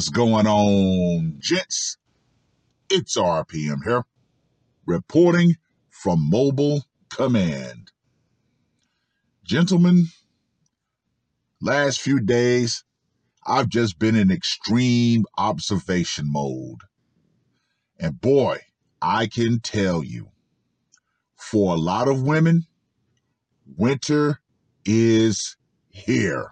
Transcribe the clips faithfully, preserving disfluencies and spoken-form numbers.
What's going on, gents? It's R P M here, reporting from Mobile Command. Gentlemen, last few days, I've just been in extreme observation mode. And boy, I can tell you, for a lot of women, winter is here.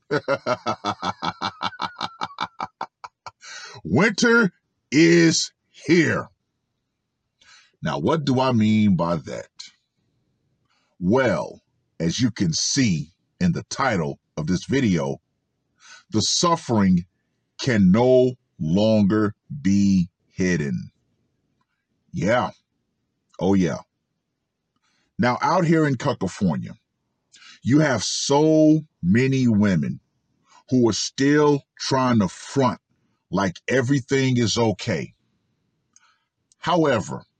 Winter is here. Now, what do I mean by that? Well, as you can see in the title of this video, the suffering can no longer be hidden. Yeah. Oh, yeah. Now, out here in California, you have so many women who are still trying to front like everything is okay. However,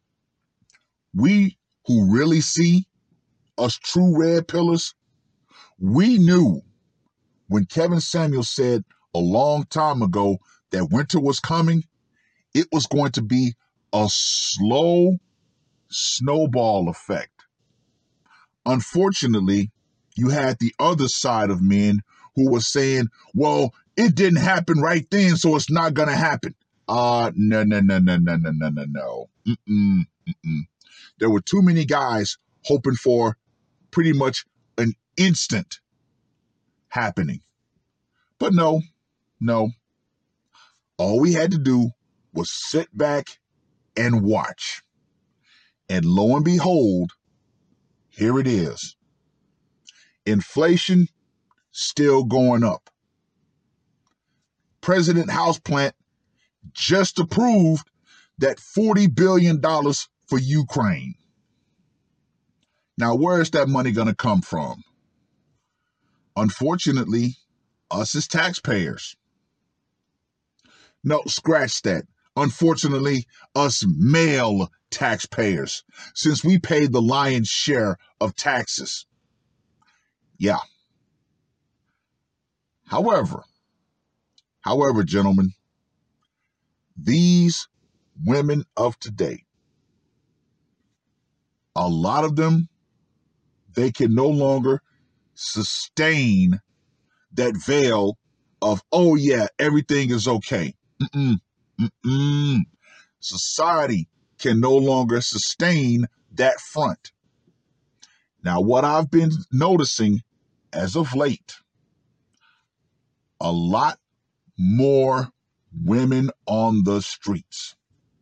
we who really see us true red pillars, we knew when Kevin Samuel said a long time ago that winter was coming, it was going to be a slow snowball effect. Unfortunately, you had the other side of men who were saying, well, it didn't happen right then, so it's not going to happen. Uh, no, no, no, no, no, no, no, no, no. Mm-mm, mm-mm. There were too many guys hoping for pretty much an instant happening. But no, no. All we had to do was sit back and watch. And lo and behold, here it is. Inflation still going up. President Houseplant just approved that forty billion dollars for Ukraine. Now, where is that money going to come from? Unfortunately, us as taxpayers. No, scratch that. Unfortunately, us male taxpayers, since we pay the lion's share of taxes. Yeah. However, however, gentlemen, these women of today, a lot of them, they can no longer sustain that veil of, oh yeah, everything is okay. Mm-mm, mm-mm. Society can no longer sustain that front. Now, what I've been noticing as of late, a lot more women on the streets.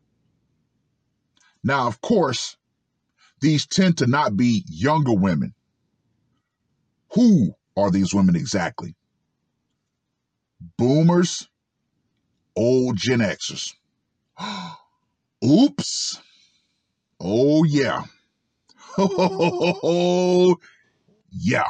Now, of course, these tend to not be younger women. Who are these women exactly? Boomers, old Gen Xers. Oops. Oh, yeah. Oh, yeah.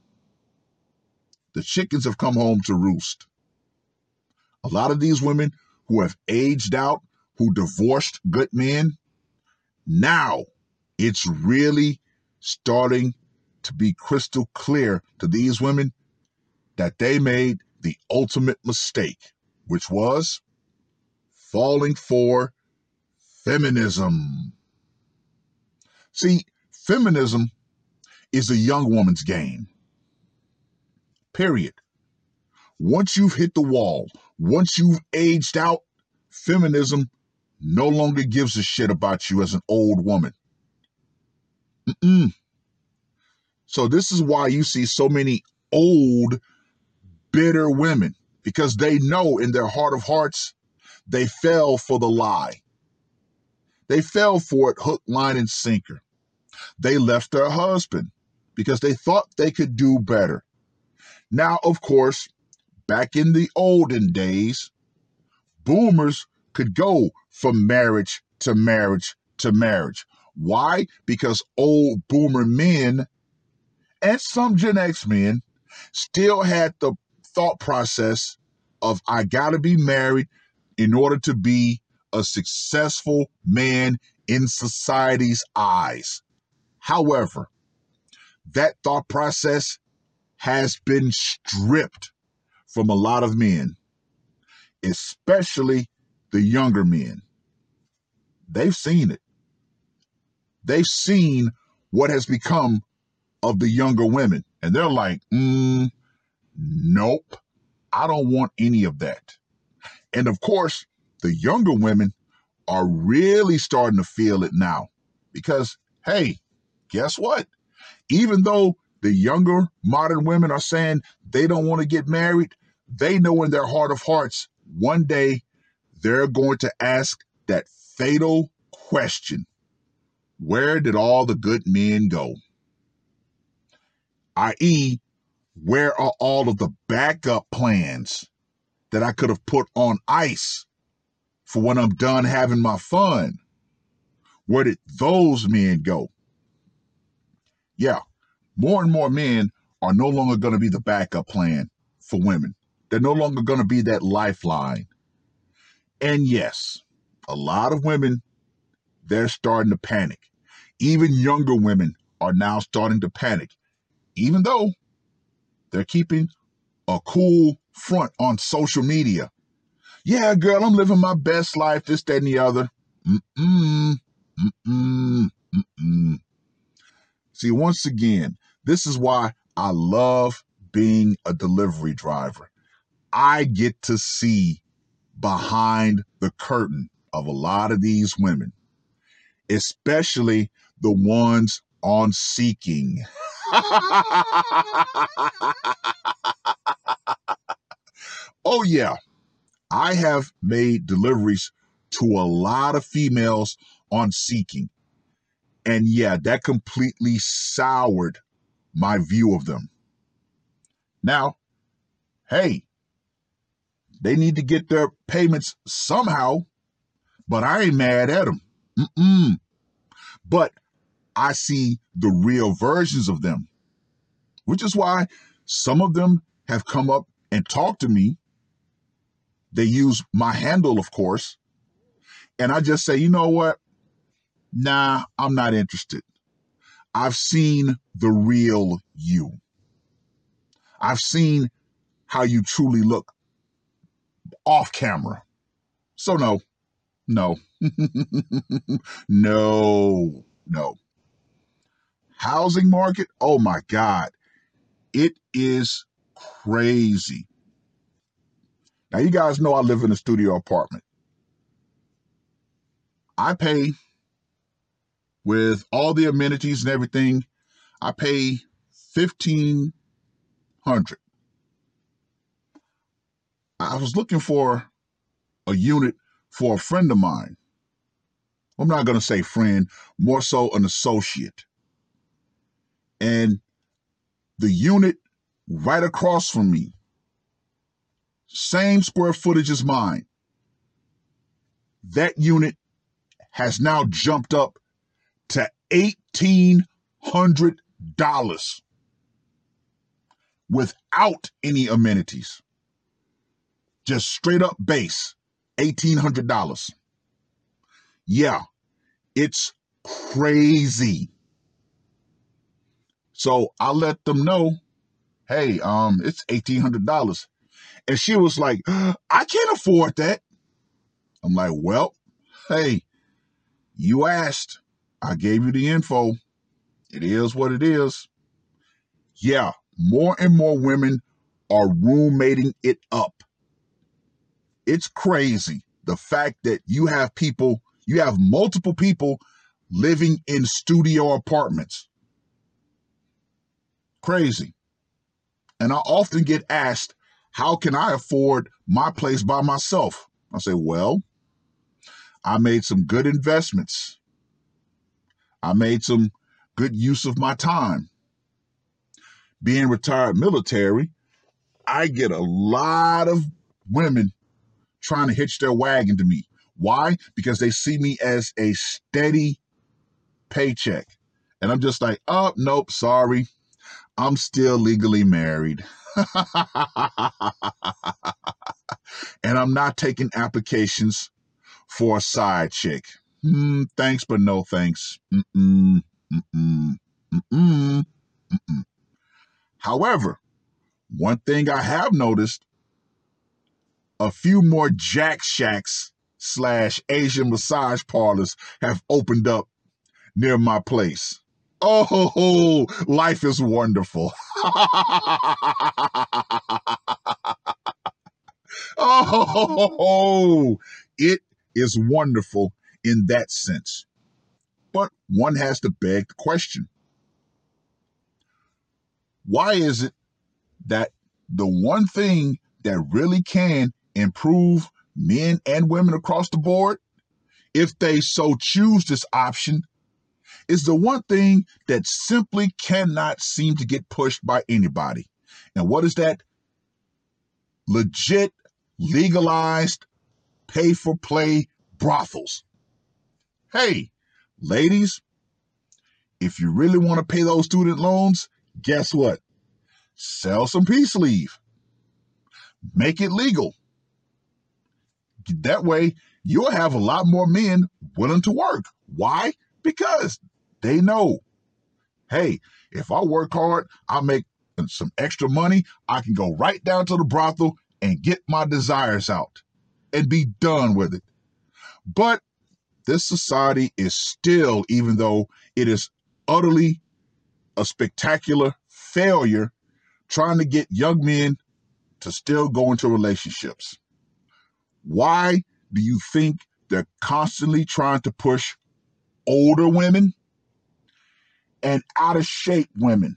The chickens have come home to roost. A lot of these women who have aged out, who divorced good men, now it's really starting to be crystal clear to these women that they made the ultimate mistake, which was falling for feminism. See, feminism is a young woman's game. Period. Once you've hit the wall, once you've aged out, feminism no longer gives a shit about you as an old woman. Mm-mm. So this is why you see so many old, bitter women, because they know in their heart of hearts, they fell for the lie. They fell for it hook, line, and sinker. They left their husband because they thought they could do better. Now, of course, back in the olden days, boomers could go from marriage to marriage to marriage. Why? Because old boomer men and some Gen X men still had the thought process of, I gotta be married in order to be a successful man in society's eyes. However, that thought process has been stripped from a lot of men. especially the younger men. They've seen it. They've seen what has become of the younger women. And they're like, mm, nope, I don't want any of that. And of course, the younger women are really starting to feel it now because, hey, guess what? Even though the younger modern women are saying they don't want to get married, they know in their heart of hearts, one day they're going to ask that fatal question: where did all the good men go? that is, where are all of the backup plans that I could have put on ice for when I'm done having my fun? Where did those men go? Yeah, more and more men are no longer going to be the backup plan for women. They're no longer going to be that lifeline. And yes, a lot of women, they're starting to panic. Even younger women are now starting to panic, even though they're keeping a cool front on social media. Yeah, girl, I'm living my best life, this, that, and the other. Mm-mm, mm-mm, mm-mm. See, once again, this is why I love being a delivery driver. I get to see behind the curtain of a lot of these women, especially the ones on Seeking. Oh, yeah. I have made deliveries to a lot of females on Seeking. And yeah, that completely soured my view of them. Now, hey, they need to get their payments somehow, but I ain't mad at them. Mm-mm. But I see the real versions of them, which is why some of them have come up and talked to me. They use my handle, of course. And I just say, you know what? Nah, I'm not interested. I've seen the real you. I've seen how you truly look off camera. So no, no, no, no. Housing market, oh my God, it is crazy. Now, you guys know I live in a studio apartment. I pay, with all the amenities and everything, I pay fifteen hundred dollars. I was looking for a unit for a friend of mine. I'm not going to say friend, more so an associate. And the unit right across from me, same square footage as mine, that unit has now jumped up to eighteen hundred dollars without any amenities. Just straight up base, eighteen hundred dollars. Yeah, it's crazy. So I let them know, hey, um, it's eighteen hundred dollars. And she was like, I can't afford that. I'm like, well, hey, you asked. I gave you the info. It is what it is. Yeah, more and more women are roommating it up. It's crazy. The fact that you have people, you have multiple people living in studio apartments. Crazy. And I often get asked, how can I afford my place by myself? I say, well, I made some good investments. I made some good use of my time. Being retired military, I get a lot of women trying to hitch their wagon to me. Why? Because they see me as a steady paycheck. And I'm just like, oh, nope, sorry. I'm still legally married. And I'm not taking applications for a side chick. Mm, thanks, but no thanks. Mm-mm, mm-mm, mm-mm, mm-mm. However, one thing I have noticed, a few more Jack Shacks slash Asian massage parlors have opened up near my place. Oh, life is wonderful. Oh, it is wonderful in that sense. But one has to beg the question. Why is it that the one thing that really can improve men and women across the board, if they so choose this option, is the one thing that simply cannot seem to get pushed by anybody? And what is that? Legit, legalized, pay-for-play brothels. Hey, ladies, if you really want to pay those student loans, guess what? Sell some peace leave. Make it legal. That way, you'll have a lot more men willing to work. Why? Because they know, hey, if I work hard, I'll make some extra money. I can go right down to the brothel and get my desires out and be done with it. But this society is still, even though it is utterly a spectacular failure, trying to get young men to still go into relationships. Why do you think they're constantly trying to push older women and out of shape women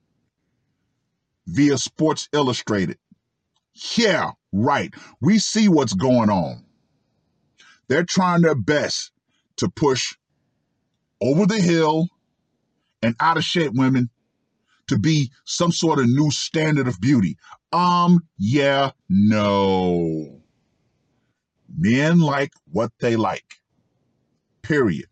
via Sports Illustrated? Yeah, right. We see what's going on. They're trying their best to push over the hill and out of shape women to be some sort of new standard of beauty. Um, yeah, no. Men like what they like. Period.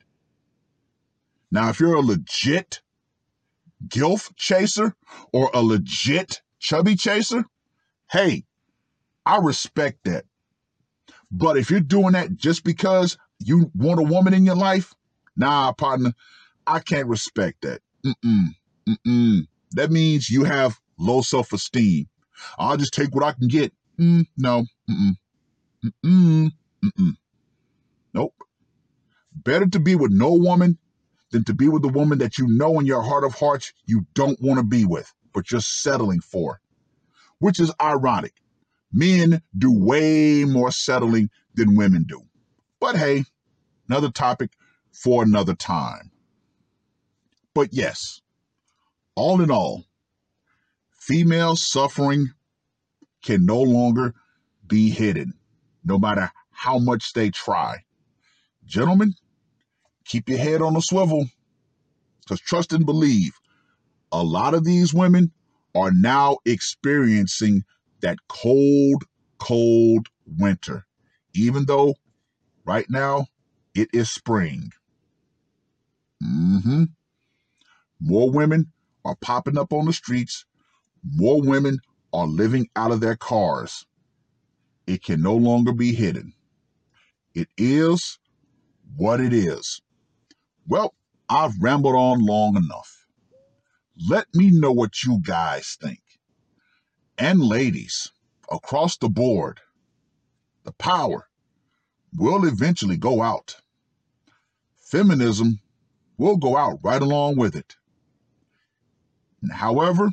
Now, if you're a legit gilf chaser or a legit chubby chaser, hey, I respect that. But if you're doing that just because you want a woman in your life, nah, partner, I can't respect that. Mm-mm, mm-mm. That means you have low self-esteem. I'll just take what I can get. Mm, no, mm-mm, mm-mm, mm-mm. Nope. Better to be with no woman than to be with the woman that you know in your heart of hearts you don't want to be with, but you're settling for. Which is ironic. Men do way more settling than women do. But hey, another topic for another time. But yes, all in all, female suffering can no longer be hidden, no matter how much they try. Gentlemen, keep your head on a swivel, because trust and believe, a lot of these women are now experiencing that cold, cold winter, even though right now it is spring. Mm-hmm. More women are popping up on the streets. More women are living out of their cars. It can no longer be hidden. It is what it is. Well, I've rambled on long enough. Let me know what you guys think. And ladies, across the board, the power will eventually go out. Feminism will go out right along with it. However,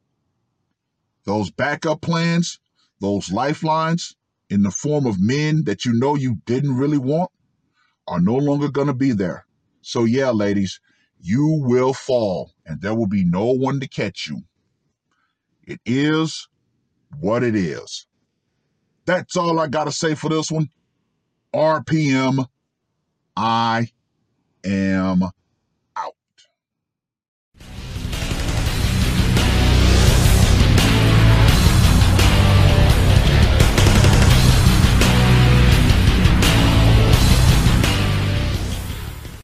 those backup plans, those lifelines in the form of men that you know you didn't really want are no longer going to be there. So yeah, ladies, you will fall and there will be no one to catch you. It is what it is. That's all I got to say for this one. R P M, I am